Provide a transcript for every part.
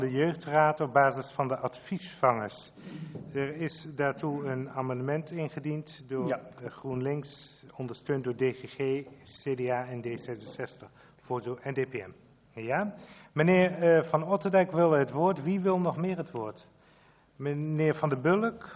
De jeugdraad op basis van de adviesvangers. Er is daartoe een amendement ingediend door GroenLinks, ondersteund door DGG, CDA en D66 en DPM. Ja? Meneer Van Otterdijk wil het woord. Wie wil nog meer het woord? Meneer Van der Bulk?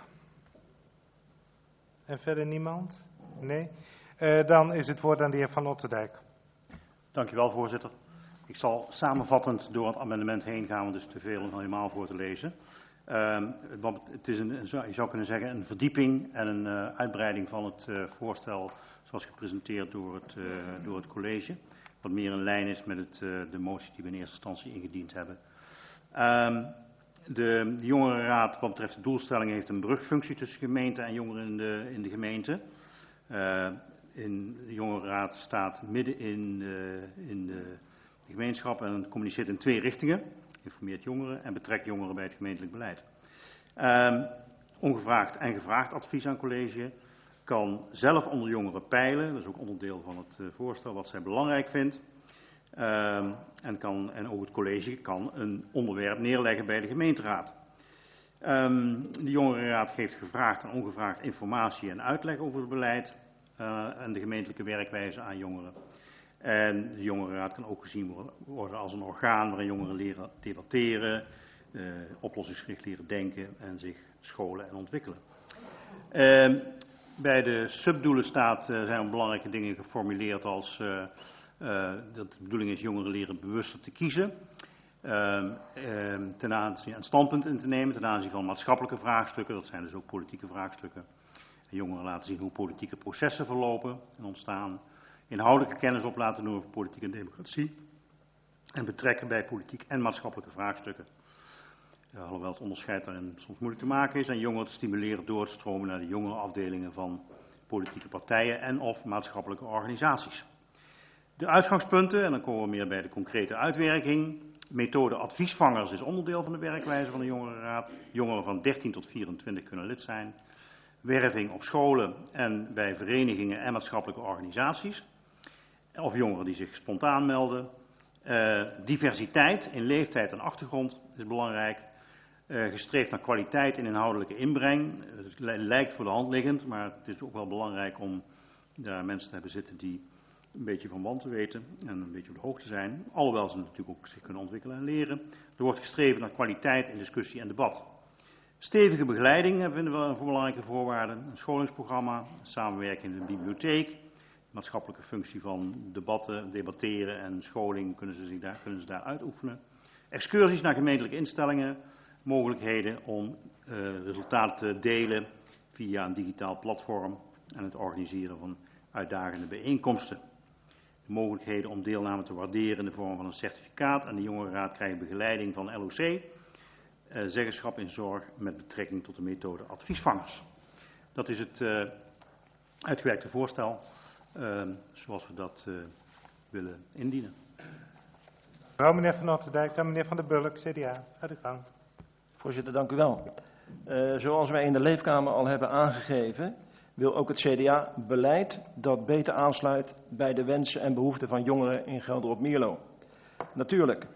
En verder niemand? Nee? Dan is het woord aan de heer Van Otterdijk. Dank u wel, voorzitter. Ik zal samenvattend door het amendement heen gaan, want het is te veel om helemaal voor te lezen. Het is je zou kunnen zeggen een verdieping en een uitbreiding van het voorstel zoals gepresenteerd door het college. Wat meer in lijn is met de motie die we in eerste instantie ingediend hebben. De jongerenraad wat betreft de doelstellingen heeft een brugfunctie tussen gemeente en jongeren in de gemeente. De jongerenraad staat midden in de gemeenschap en communiceert in 2 richtingen. Informeert jongeren en betrekt jongeren bij het gemeentelijk beleid. Ongevraagd en gevraagd advies aan college. Kan zelf onder jongeren peilen, dat is ook onderdeel van het voorstel wat zij belangrijk vindt. En ook het college kan een onderwerp neerleggen bij de gemeenteraad. De jongerenraad geeft gevraagd en ongevraagd informatie en uitleg over het beleid en de gemeentelijke werkwijze aan jongeren. En de jongerenraad kan ook gezien worden als een orgaan waarin jongeren leren debatteren, oplossingsgericht leren denken en zich scholen en ontwikkelen. Bij de subdoelen zijn er belangrijke dingen geformuleerd als dat de bedoeling is jongeren leren bewuster te kiezen, een standpunt in te nemen ten aanzien van maatschappelijke vraagstukken, dat zijn dus ook politieke vraagstukken. En jongeren laten zien hoe politieke processen verlopen en ontstaan. Inhoudelijke kennis op laten doen over politiek en democratie. En betrekken bij politiek en maatschappelijke vraagstukken. Alhoewel het onderscheid daarin soms moeilijk te maken is. En jongeren te stimuleren door te stromen naar de jongerenafdelingen van politieke partijen en of maatschappelijke organisaties. De uitgangspunten, en dan komen we meer bij de concrete uitwerking. Methode adviesvangers is onderdeel van de werkwijze van de jongerenraad. Jongeren van 13 tot 24 kunnen lid zijn. Werving op scholen en bij verenigingen en maatschappelijke organisaties. Of jongeren die zich spontaan melden. Diversiteit in leeftijd en achtergrond is belangrijk. Gestreefd naar kwaliteit en inhoudelijke inbreng. Het lijkt voor de hand liggend, maar het is ook wel belangrijk om daar mensen te hebben zitten die een beetje van wanten weten en een beetje op de hoogte zijn. Alhoewel ze natuurlijk ook zich kunnen ontwikkelen en leren. Er wordt gestreefd naar kwaliteit in discussie en debat. Stevige begeleiding vinden we een belangrijke voorwaarde. Een scholingsprogramma, samenwerking in de bibliotheek. Maatschappelijke functie van debatteren en scholing kunnen ze daar uitoefenen. Excursies naar gemeentelijke instellingen. Mogelijkheden om resultaten te delen via een digitaal platform. En het organiseren van uitdagende bijeenkomsten. De mogelijkheden om deelname te waarderen in de vorm van een certificaat. En de jongerenraad krijgt begeleiding van LOC. Zeggenschap in zorg met betrekking tot de methode adviesvangers. Dat is het uitgewerkte voorstel zoals we dat willen indienen. Mevrouw, meneer Van Otterdijk, dan meneer Van der Bulk, CDA. Ga de gang. Voorzitter, dank u wel. Zoals wij in de leefkamer al hebben aangegeven, wil ook het CDA beleid dat beter aansluit bij de wensen en behoeften van jongeren in Gelderop-Mierlo. Natuurlijk.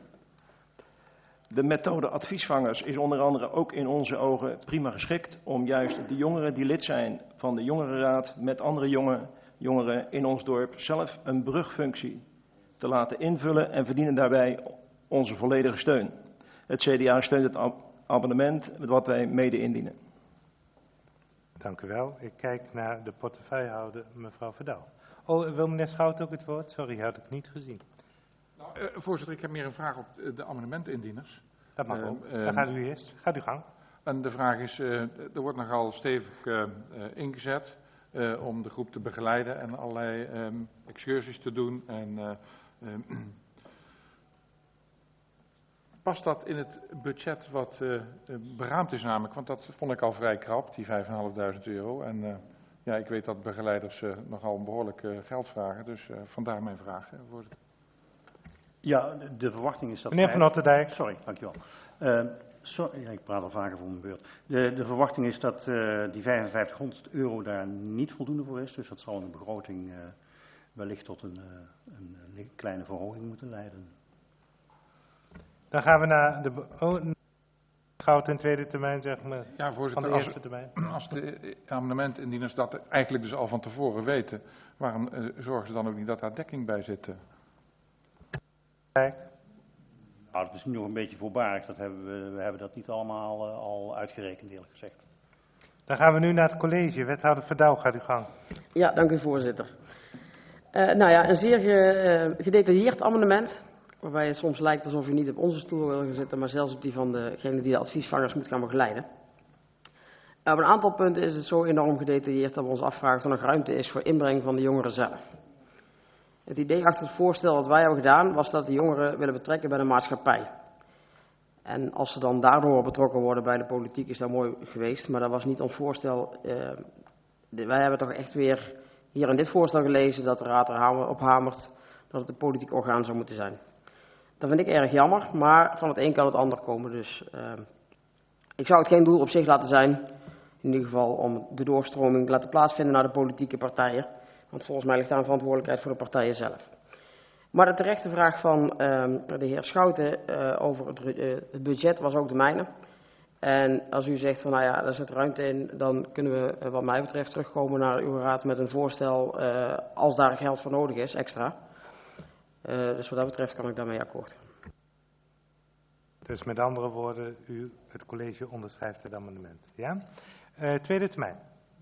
De methode adviesvangers is onder andere ook in onze ogen prima geschikt om juist de jongeren die lid zijn van de jongerenraad met andere jongeren in ons dorp zelf een brugfunctie te laten invullen en verdienen daarbij onze volledige steun. Het CDA steunt het amendement wat wij mede indienen. Dank u wel. Ik kijk naar de portefeuillehouder, mevrouw Verdal. Oh, wil meneer Schout ook het woord? Sorry, had ik niet gezien. Voorzitter, ik heb meer een vraag op de amendementindieners. Dat mag ook. Dan gaat u eerst. Gaat u gang. En de vraag is, er wordt nogal stevig ingezet om de groep te begeleiden en allerlei excursies te doen. En past dat in het budget wat beraamd is namelijk? Want dat vond ik al vrij krap, die €5.500. En ja, ik weet dat begeleiders nogal behoorlijk geld vragen, dus vandaar mijn vraag, voorzitter. Ja, de verwachting is dat... Meneer Van Otterdijk. Sorry, dankjewel. Ja, ik praat al vaker voor mijn beurt. De verwachting is dat die €5500 daar niet voldoende voor is. Dus dat zal in de begroting wellicht tot een kleine verhoging moeten leiden. Dan gaan we naar de Schouten in tweede termijn, zeg maar, Ja, voorzitter, van de eerste termijn. als de amendementinners dat eigenlijk dus al van tevoren weten, waarom zorgen ze dan ook niet dat daar dekking bij zit? Nou, dat is misschien nog een beetje voorbarig. We hebben dat niet allemaal al uitgerekend, eerlijk gezegd. Dan gaan we nu naar het college. Wethouder Verdouw, gaat uw gang. Ja, dank u voorzitter. Nou ja, een zeer gedetailleerd amendement, waarbij het soms lijkt alsof u niet op onze stoel wil gaan zitten, maar zelfs op die van degene die de adviesvangers moet gaan begeleiden. Op een aantal punten is het zo enorm gedetailleerd dat we ons afvragen of er nog ruimte is voor inbreng van de jongeren zelf. Het idee achter het voorstel dat wij hebben gedaan was dat de jongeren willen betrekken bij de maatschappij. En als ze dan daardoor betrokken worden bij de politiek is dat mooi geweest, maar dat was niet ons voorstel. Wij hebben toch echt weer hier in dit voorstel gelezen dat de raad erop hamert dat het een politiek orgaan zou moeten zijn. Dat vind ik erg jammer, maar van het een kan het ander komen. Dus ik zou het geen doel op zich laten zijn, in ieder geval om de doorstroming te laten plaatsvinden naar de politieke partijen. Want volgens mij ligt daar een verantwoordelijkheid voor de partijen zelf. Maar de terechte vraag van de heer Schouten over het budget was ook de mijne. En als u zegt van nou ja, daar zit ruimte in, dan kunnen we wat mij betreft terugkomen naar uw raad met een voorstel als daar geld voor nodig is, extra. Dus wat dat betreft kan ik daarmee akkoord gaan. Dus met andere woorden, het college onderschrijft het amendement. Ja? Tweede termijn.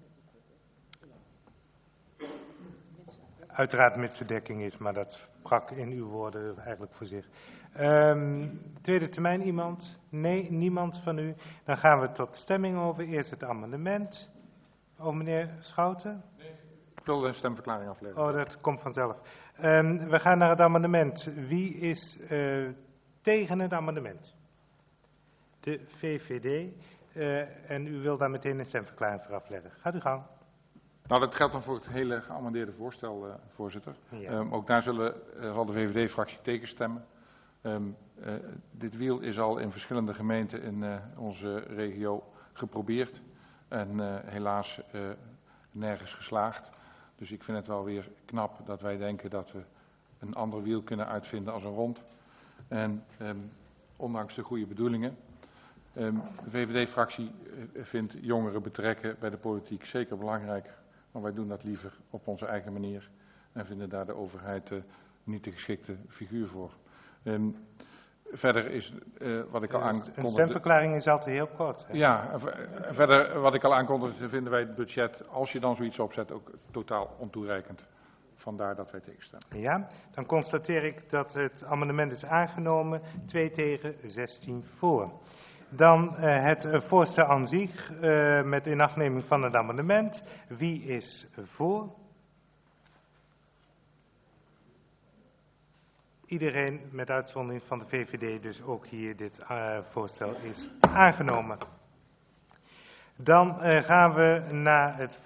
Uiteraard mits er dekking is, maar dat sprak in uw woorden eigenlijk voor zich. Tweede termijn iemand? Nee, niemand van u. Dan gaan we tot stemming over. Eerst het amendement. Oh, meneer Schouten? Nee, ik wil een stemverklaring afleggen. Oh, dat komt vanzelf. We gaan naar het amendement. Wie is tegen het amendement? De VVD. En u wil daar meteen een stemverklaring voor afleggen. Gaat u gang. Nou, dat geldt dan voor het hele geamendeerde voorstel, voorzitter. Ja. Ook daar zal de VVD-fractie tegenstemmen. Dit wiel is al in verschillende gemeenten in onze regio geprobeerd en helaas nergens geslaagd. Dus ik vind het wel weer knap dat wij denken dat we een ander wiel kunnen uitvinden als een rond. En ondanks de goede bedoelingen. De VVD-fractie vindt jongeren betrekken bij de politiek zeker belangrijk. Maar wij doen dat liever op onze eigen manier en vinden daar de overheid niet de geschikte figuur voor. Verder is wat ik al aankondigde... Een stemverklaring is altijd heel kort. Hè? Ja, verder wat ik al aankondigde vinden wij het budget, als je dan zoiets opzet, ook totaal ontoereikend. Vandaar dat wij tegenstemmen. Ja, dan constateer ik dat het amendement is aangenomen, 2 tegen 16 voor. Dan het voorstel aan zich met inachtneming van het amendement. Wie is voor? Iedereen met uitzondering van de VVD, dus ook hier dit voorstel is aangenomen. Dan gaan we naar het